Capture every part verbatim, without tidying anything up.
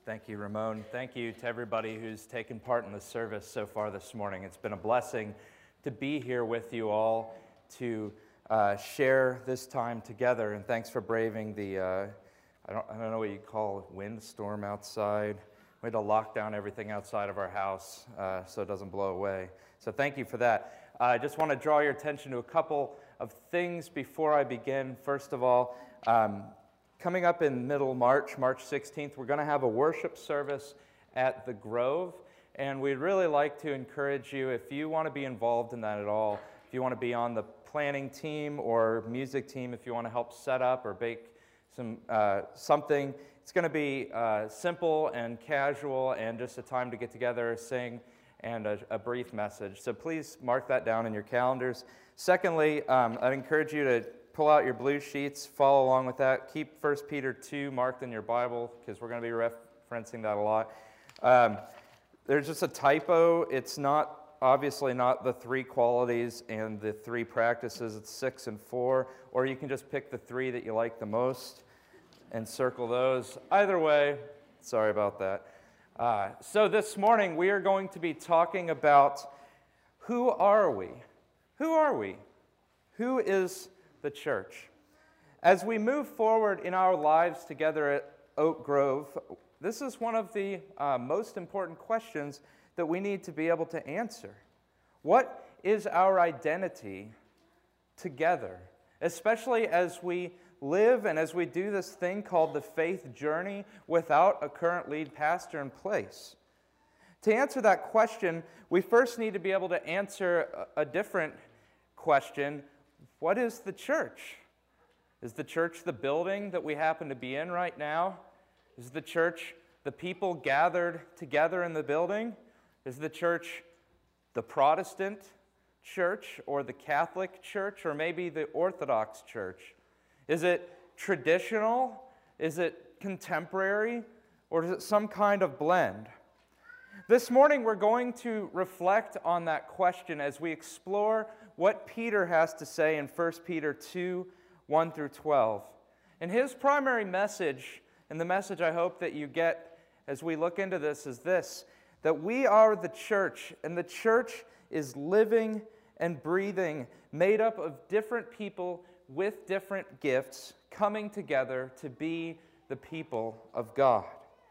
Thank you, Ramon. Thank you to everybody who's taken part in the service so far this morning. It's been a blessing to be here with you all to uh, share this time together. And thanks for braving the, uh, I don't, I don't know what you call it, windstorm outside. We had to lock down everything outside of our house uh, so it doesn't blow away. So thank you for that. Uh, I just want to draw your attention to a couple of things before I begin. First of all, um, coming up in middle March, March sixteenth, we're going to have a worship service at the Grove, and we'd really like to encourage you, if you want to be involved in that at all, if you want to be on the planning team or music team, if you want to help set up or bake some uh, something, it's going to be uh, simple and casual and just a time to get together, sing, and a, a brief message. So please mark that down in your calendars. Secondly, um, I'd encourage you to pull out your blue sheets, follow along with that. Keep First Peter two marked in your Bible because we're going to be referencing that a lot. Um, there's just a typo. It's not, obviously not the three qualities and the three practices. It's six and four. Or you can just pick the three that you like the most and circle those. Either way, sorry about that. Uh, so this morning we are going to be talking about who are we? Who are we? Who is the church? As we move forward in our lives together at Oak Grove, this is one of the uh, most important questions that we need to be able to answer. What is our identity together? Especially as we live and as we do this thing called the faith journey without a current lead pastor in place. To answer that question, we first need to be able to answer a, a different question. What is the church? Is the church the building that we happen to be in right now? Is the church the people gathered together in the building? Is the church the Protestant church or the Catholic church or maybe the Orthodox church? Is it traditional? Is it contemporary? Or is it some kind of blend? This morning we're going to reflect on that question as we explore what Peter has to say in First Peter two, one through twelve. And his primary message, and the message I hope that you get as we look into this, is this: that we are the church, and the church is living and breathing, made up of different people with different gifts coming together to be the people of God.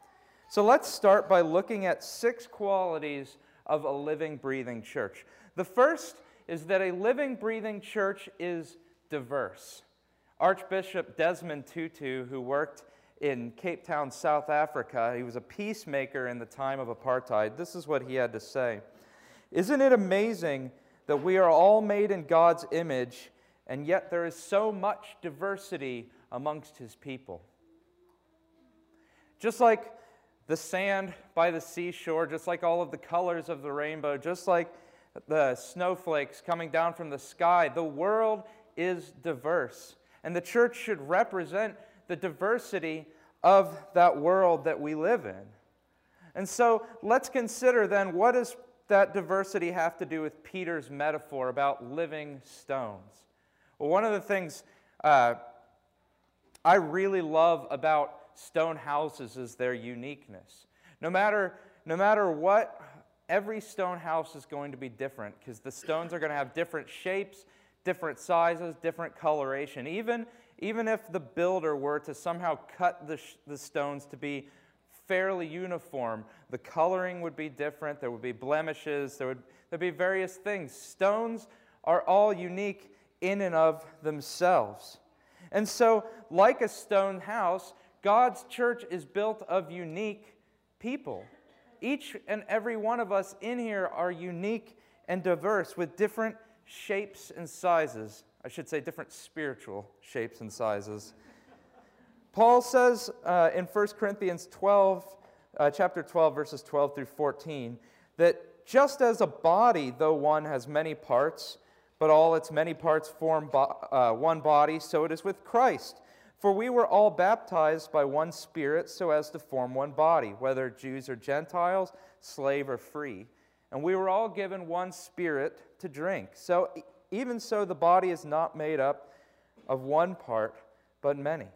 So let's start by looking at six qualities of a living, breathing church. The first is that a living, breathing church is diverse. Archbishop Desmond Tutu, who worked in Cape Town, South Africa, he was a peacemaker in the time of apartheid. This is what he had to say: "Isn't it amazing that we are all made in God's image, and yet there is so much diversity amongst His people?" Just like the sand by the seashore, just like all of the colors of the rainbow, just like the snowflakes coming down from the sky, the world is diverse. And the church should represent the diversity of that world that we live in. And so let's consider then, what does that diversity have to do with Peter's metaphor about living stones? Well, one of the things uh, I really love about stone houses is their uniqueness. No matter, no matter what, every stone house is going to be different because the stones are going to have different shapes, different sizes, different coloration. Even, even if the builder were to somehow cut the, sh- the stones to be fairly uniform, the coloring would be different, there would be blemishes, there would there'd be various things. Stones are all unique in and of themselves. And so, like a stone house, God's church is built of unique people. Each and every one of us in here are unique and diverse with different shapes and sizes. I should say different spiritual shapes and sizes. Paul says uh, in First Corinthians twelve, uh, chapter twelve, verses twelve through fourteen, that just as a body, though one has many parts, but all its many parts form bo- uh, one body, so it is with Christ. For we were all baptized by one Spirit so as to form one body, whether Jews or Gentiles, slave or free. And we were all given one Spirit to drink. So even so, the body is not made up of one part, but many.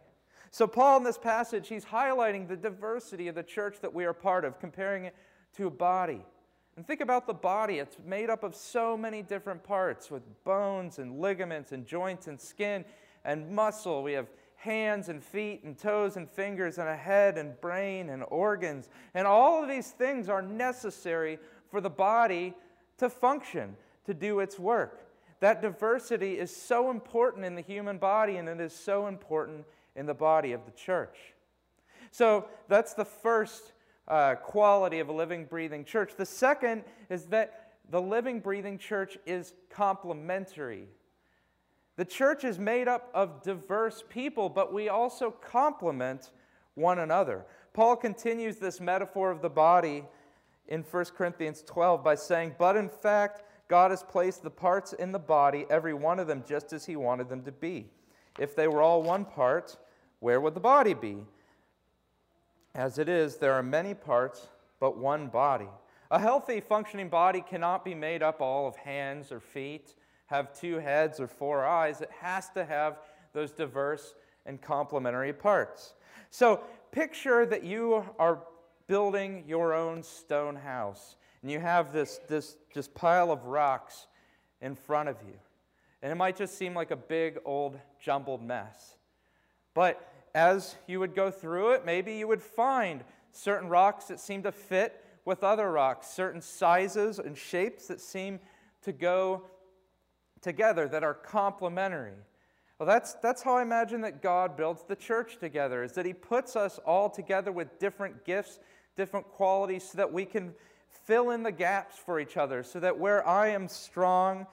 So Paul, in this passage, he's highlighting the diversity of the church that we are part of, comparing it to a body. And think about the body. It's made up of so many different parts with bones and ligaments and joints and skin and muscle. We have hands and feet and toes and fingers and a head and brain and organs. And all of these things are necessary for the body to function, to do its work. That diversity is so important in the human body, and it is so important in the body of the church. So that's the first uh, quality of a living, breathing church. The second is that the living, breathing church is complementary. The church is made up of diverse people, but we also complement one another. Paul continues this metaphor of the body in First Corinthians twelve by saying, "But in fact, God has placed the parts in the body, every one of them just as he wanted them to be. If they were all one part, where would the body be? As it is, there are many parts, but one body." A healthy, functioning body cannot be made up all of hands or feet, have two heads or four eyes. It has to have those diverse and complementary parts. So picture that you are building your own stone house, and you have this, this just pile of rocks in front of you. And it might just seem like a big, old, jumbled mess. But as you would go through it, maybe you would find certain rocks that seem to fit with other rocks, certain sizes and shapes that seem to go together, that are complementary. Well, that's, that's how I imagine that God builds the church together, is that he puts us all together with different gifts, different qualities, so that we can fill in the gaps for each other, so that where I am strong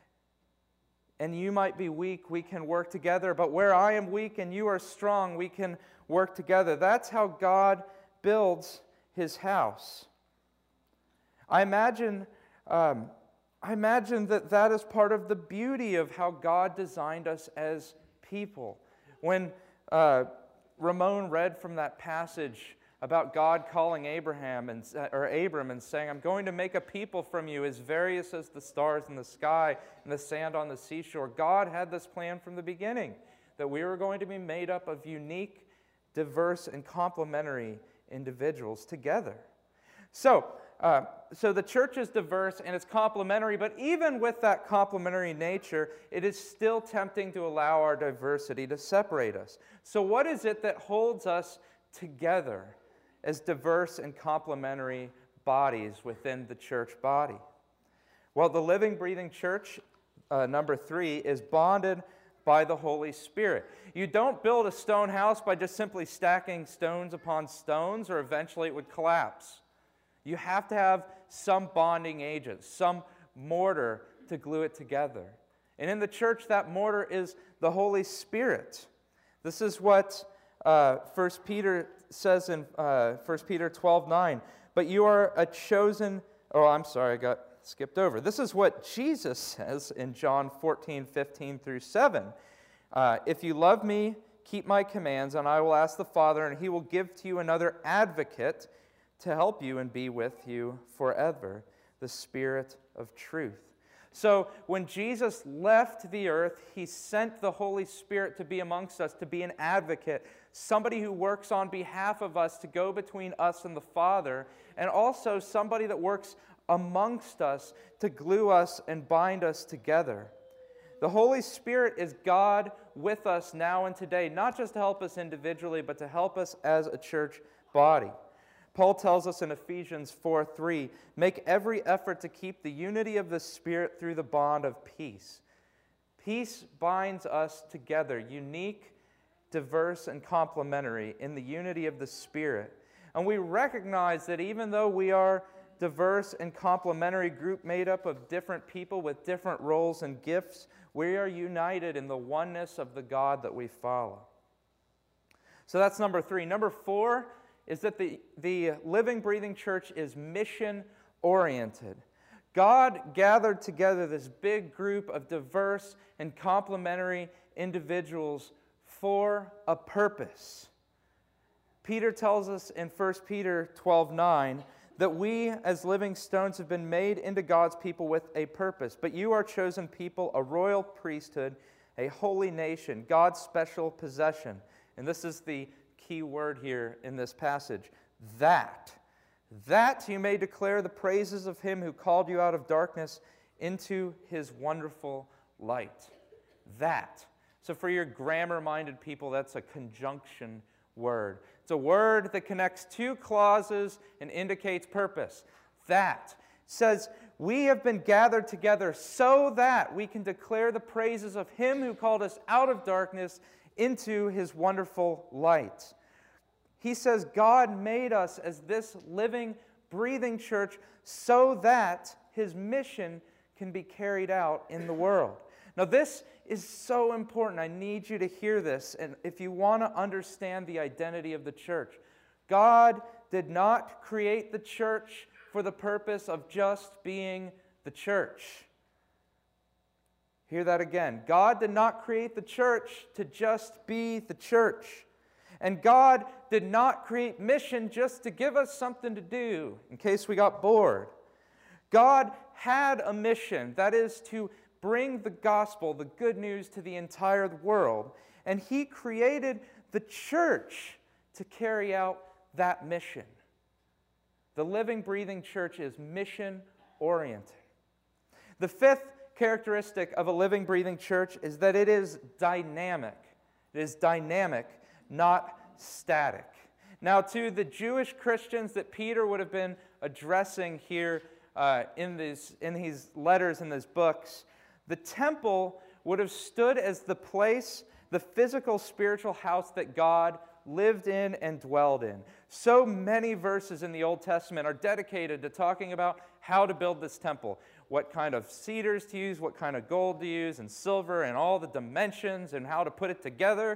and you might be weak, we can work together. But where I am weak and you are strong, we can work together. That's how God builds his house. I imagine, um, I imagine that that is part of the beauty of how God designed us as people. When uh, Ramon read from that passage about God calling Abraham and or Abram and saying, "I'm going to make a people from you as various as the stars in the sky and the sand on the seashore." God had this plan from the beginning, that we were going to be made up of unique, diverse, and complementary individuals together. So, uh, so the church is diverse and it's complementary, but even with that complementary nature, it is still tempting to allow our diversity to separate us. So what is it that holds us together as diverse and complementary bodies within the church body? Well, the living, breathing church, uh, number three, is bonded by the Holy Spirit. You don't build a stone house by just simply stacking stones upon stones, or eventually it would collapse. You have to have some bonding agent, some mortar to glue it together. And in the church, that mortar is the Holy Spirit. This is what uh, First Peter says in uh, First Peter twelve nine. "But you are a chosen..." Oh, I'm sorry, I got skipped over. This is what Jesus says in John fourteen fifteen through seven. Uh, "If you love me, keep my commands, and I will ask the Father, and he will give to you another advocate to help you and be with you forever, the Spirit of truth." So when Jesus left the earth, he sent the Holy Spirit to be amongst us, to be an advocate, somebody who works on behalf of us to go between us and the Father, and also somebody that works amongst us to glue us and bind us together. The Holy Spirit is God with us now and today, not just to help us individually, but to help us as a church body. Paul tells us in Ephesians four three, "Make every effort to keep the unity of the Spirit through the bond of peace." Peace binds us together, unique, diverse, and complementary in the unity of the Spirit. And we recognize that even though we are diverse and complementary group made up of different people with different roles and gifts, we are united in the oneness of the God that we follow. So that's number three. Number four is that the, the living, breathing church is mission-oriented. God gathered together this big group of diverse and complementary individuals for a purpose. Peter tells us in First Peter twelve nine that we as living stones have been made into God's people with a purpose. "But you are chosen people, a royal priesthood, a holy nation, God's special possession, And this is the key word here in this passage. That. That you may declare the praises of him who called you out of darkness into his wonderful light. That. So for your grammar-minded people, that's a conjunction word. It's a word that connects two clauses and indicates purpose. That says, we have been gathered together so that we can declare the praises of him who called us out of darkness into his wonderful light. He says God made us as this living, breathing church so that his mission can be carried out in the world. Now this is so important. I need you to hear this. And if you want to understand the identity of the church, God did not create the church for the purpose of just being the church. Hear that again. God did not create the church to just be the church. And God did not create mission just to give us something to do in case we got bored. God had a mission, that is to bring the gospel, the good news, to the entire world. And he created the church to carry out that mission. The living, breathing church is mission-oriented. The fifth characteristic of a living, breathing church is that it is dynamic. It is dynamic, not static. Now, to the Jewish Christians that Peter would have been addressing here uh, in, these, in these letters, in these books, the temple would have stood as the place, the physical, spiritual house that God lived in and dwelled in. So many verses in the Old Testament are dedicated to talking about how to build this temple, what kind of cedars to use, what kind of gold to use, and silver, and all the dimensions, and how to put it together.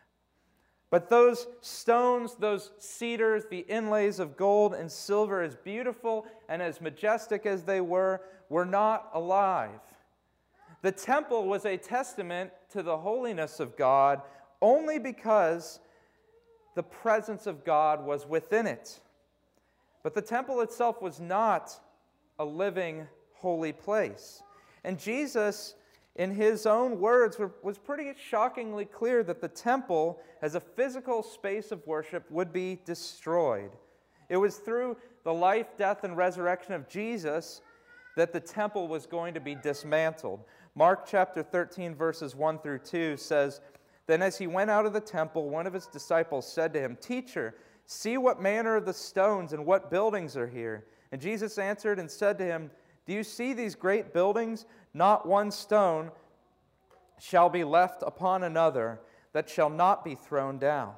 But those stones, those cedars, the inlays of gold and silver, as beautiful and as majestic as they were, were not alive. The temple was a testament to the holiness of God only because the presence of God was within it. But the temple itself was not a living, holy place. And Jesus, in his own words, was pretty shockingly clear that the temple, as a physical space of worship, would be destroyed. It was through the life, death, and resurrection of Jesus that the temple was going to be dismantled. Mark chapter thirteen, verses one through two says, "Then as he went out of the temple, one of his disciples said to him, 'Teacher, see what manner of the stones and what buildings are here.' And Jesus answered and said to him, 'Do you see these great buildings? Not one stone shall be left upon another that shall not be thrown down.'"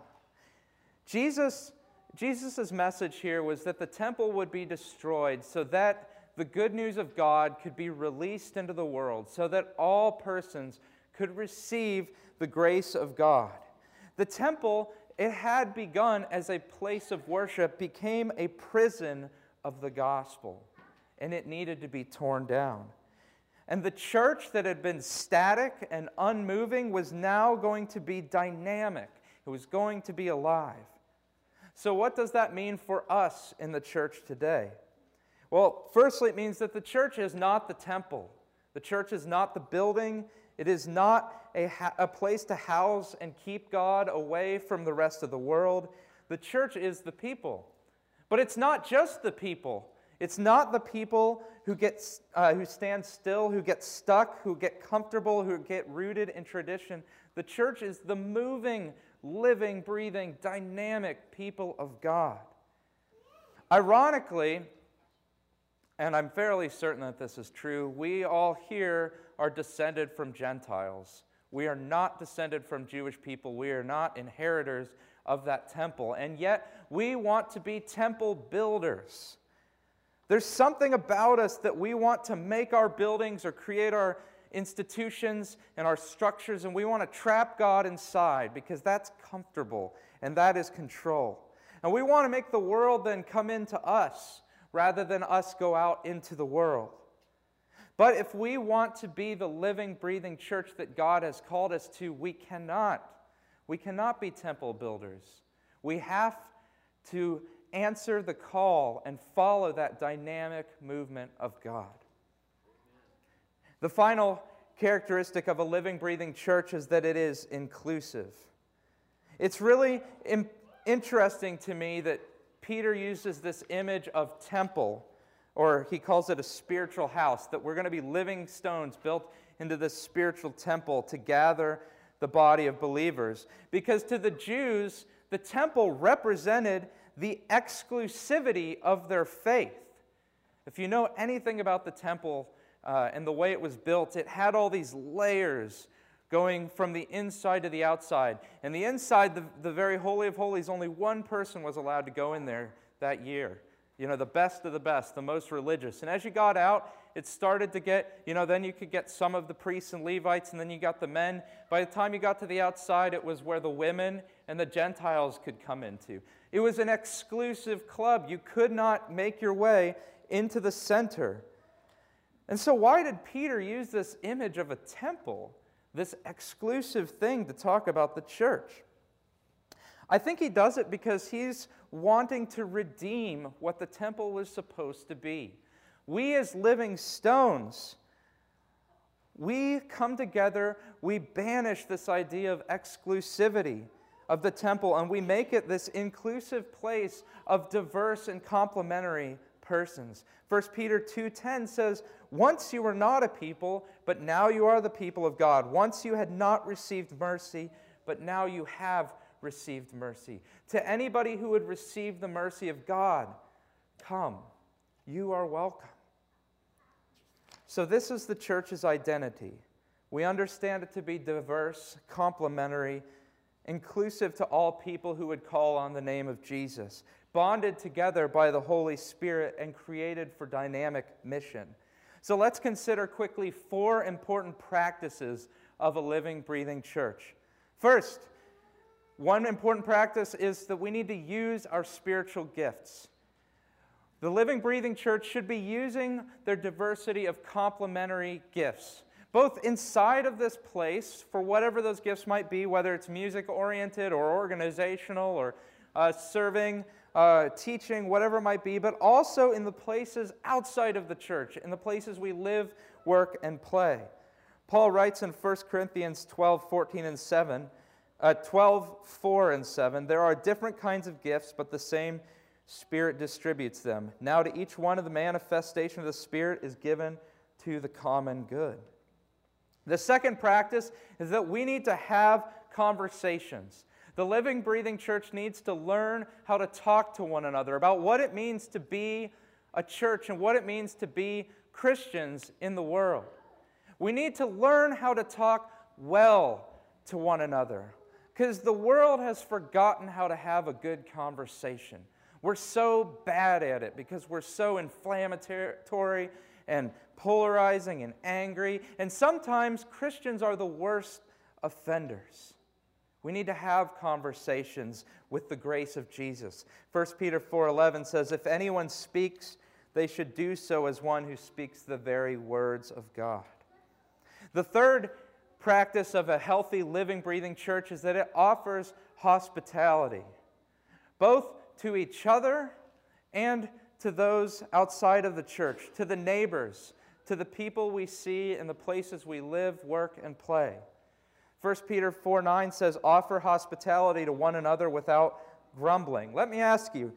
Jesus, Jesus' message here was that the temple would be destroyed so that the good news of God could be released into the world, so that all persons could receive the grace of God. The temple, it had begun as a place of worship, became a prison of the gospel, and it needed to be torn down. And the church that had been static and unmoving was now going to be dynamic. It was going to be alive. So what does that mean for us in the church today? Well, firstly, it means that the church is not the temple. The church is not the building. It is not a, ha- a place to house and keep God away from the rest of the world. The church is the people. But it's not just the people. It's not the people who get uh, who stand still, who get stuck, who get comfortable, who get rooted in tradition. The church is the moving, living, breathing, dynamic people of God. Ironically, and I'm fairly certain that this is true, we all here are descended from Gentiles. We are not descended from Jewish people. We are not inheritors of that temple. And yet, we want to be temple builders. There's something about us that we want to make our buildings or create our institutions and our structures, and we want to trap God inside because that's comfortable and that is control. And we want to make the world then come into us, rather than us go out into the world. But if we want to be the living, breathing church that God has called us to, we cannot. We cannot be temple builders. We have to answer the call and follow that dynamic movement of God. The final characteristic of a living, breathing church is that it is inclusive. It's really im- interesting to me that Peter uses this image of temple, or he calls it a spiritual house, that we're going to be living stones built into this spiritual temple to gather the body of believers. Because to the Jews, the temple represented the exclusivity of their faith. If you know anything about the temple uh, and the way it was built, it had all these layers going from the inside to the outside. And the inside, the, the very Holy of Holies, only one person was allowed to go in there that year. You know, the best of the best, the most religious. And as you got out, it started to get, you know, then you could get some of the priests and Levites, and then you got the men. By the time you got to the outside, it was where the women and the Gentiles could come into. It was an exclusive club. You could not make your way into the center. And so why did Peter use this image of a temple, this exclusive thing, to talk about the church? I think he does it because he's wanting to redeem what the temple was supposed to be. We as living stones, we come together, we banish this idea of exclusivity of the temple, and we make it this inclusive place of diverse and complementary persons. First Peter two ten says, "Once you were not a people, but now you are the people of God. Once you had not received mercy, but now you have received mercy." To anybody who would receive the mercy of God, come, you are welcome. So this is the church's identity. We understand it to be diverse, complementary, inclusive to all people who would call on the name of Jesus, bonded together by the Holy Spirit and created for dynamic mission. So let's consider quickly four important practices of a living, breathing church. First, one important practice is that we need to use our spiritual gifts. The living, breathing church should be using their diversity of complementary gifts, both inside of this place, for whatever those gifts might be, whether it's music-oriented or organizational or uh, serving, uh, teaching, whatever it might be, but also in the places outside of the church, in the places we live, work, and play. Paul writes in First Corinthians twelve, fourteen, and seven, uh, twelve, four, and seven, "There are different kinds of gifts, but the same Spirit distributes them. Now to each one of the manifestation of the Spirit is given to the common good." The second practice is that we need to have conversations. The living, breathing church needs to learn how to talk to one another about what it means to be a church and what it means to be Christians in the world. We need to learn how to talk well to one another, because the world has forgotten how to have a good conversation. We're so bad at it because we're so inflammatory and polarizing and angry. And sometimes Christians are the worst offenders. We need to have conversations with the grace of Jesus. First Peter four eleven says, "If anyone speaks, they should do so as one who speaks the very words of God." The third practice of a healthy, living, breathing church is that it offers hospitality, both to each other and to those outside of the church, to the neighbors, to the people we see in the places we live, work, and play. First Peter four nine says, "Offer hospitality to one another without grumbling." Let me ask you,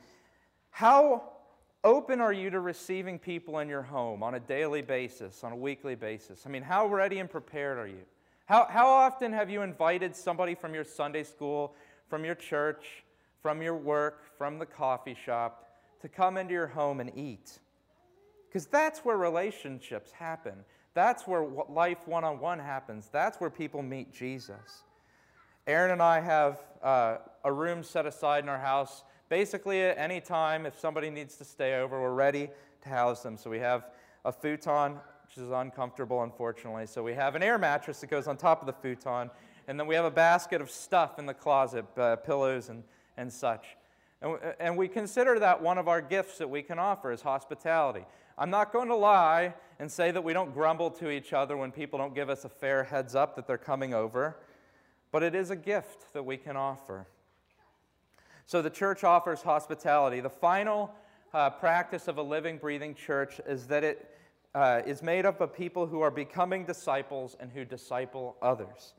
how open are you to receiving people in your home on a daily basis, on a weekly basis? I mean, how ready and prepared are you? How, how often have you invited somebody from your Sunday school, from your church, from your work, from the coffee shop, to come into your home and eat? Because that's where relationships happen. That's where life one-on-one happens. That's where people meet Jesus. Aaron and I have uh, a room set aside in our house. Basically, at any time, if somebody needs to stay over, we're ready to house them. So we have a futon, which is uncomfortable, unfortunately. So we have an air mattress that goes on top of the futon. And then we have a basket of stuff in the closet, uh, pillows and and such. And, and we consider that one of our gifts that we can offer is hospitality. I'm not going to lie and say that we don't grumble to each other when people don't give us a fair heads up that they're coming over, but it is a gift that we can offer. So the church offers hospitality. The final uh, practice of a living, breathing church is that it uh, is made up of people who are becoming disciples and who disciple others.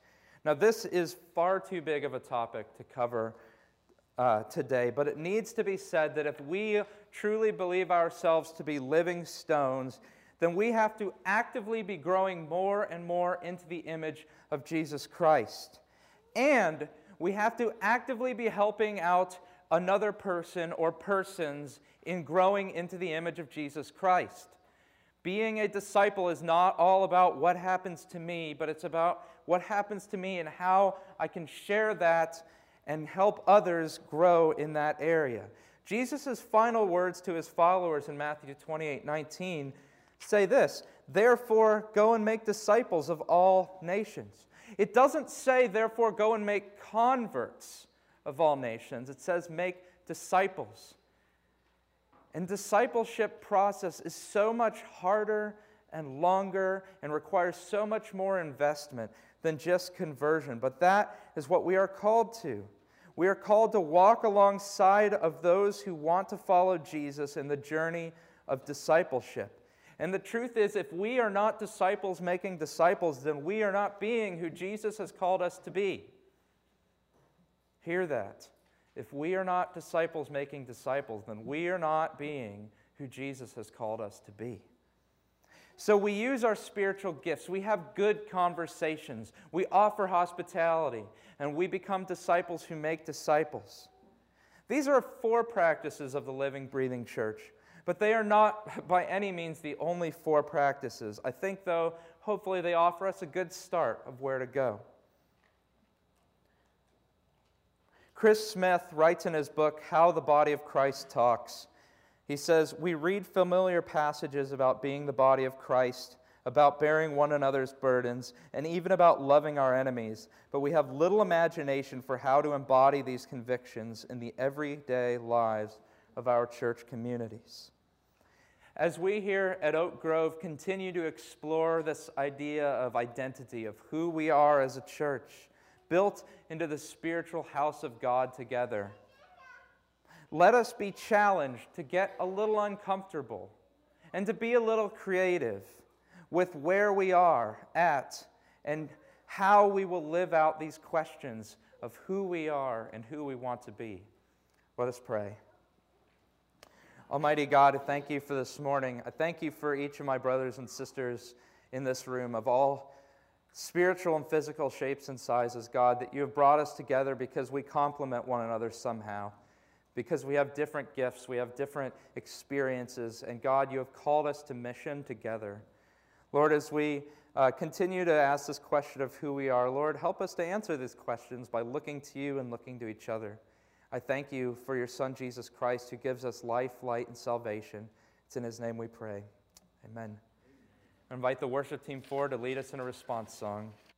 Now, this is far too big of a topic to cover uh, today, but it needs to be said that if we truly believe ourselves to be living stones, then we have to actively be growing more and more into the image of Jesus Christ. And we have to actively be helping out another person or persons in growing into the image of Jesus Christ. Being a disciple is not all about what happens to me, but it's about what happens to me and how I can share that and help others grow in that area. Jesus' final words to his followers in Matthew twenty-eight nineteen say this, "Therefore, go and make disciples of all nations." It doesn't say, therefore, go and make converts of all nations. It says, make disciples. And discipleship process is so much harder and longer and requires so much more investment than just conversion. But that is what we are called to. We are called to walk alongside of those who want to follow Jesus in the journey of discipleship. And the truth is, if we are not disciples making disciples, then we are not being who Jesus has called us to be. Hear that. If we are not disciples making disciples, then we are not being who Jesus has called us to be. So we use our spiritual gifts. We have good conversations. We offer hospitality. And we become disciples who make disciples. These are four practices of the living, breathing church. But they are not by any means the only four practices. I think, though, hopefully they offer us a good start of where to go. Chris Smith writes in his book, How the Body of Christ Talks. He says, "We read familiar passages about being the body of Christ, about bearing one another's burdens, and even about loving our enemies, but we have little imagination for how to embody these convictions in the everyday lives of our church communities." As we here at Oak Grove continue to explore this idea of identity, of who we are as a church, built into the spiritual house of God together, let us be challenged to get a little uncomfortable and to be a little creative with where we are at and how we will live out these questions of who we are and who we want to be. Let us pray. Almighty God, I thank you for this morning. I thank you for each of my brothers and sisters in this room of all spiritual and physical shapes and sizes, God, that you have brought us together because we complement one another somehow, because we have different gifts, we have different experiences, and God, you have called us to mission together. Lord, as we uh, continue to ask this question of who we are, Lord, help us to answer these questions by looking to you and looking to each other. I thank you for your Son, Jesus Christ, who gives us life, light, and salvation. It's in his name we pray. Amen. I invite the worship team forward to lead us in a response song.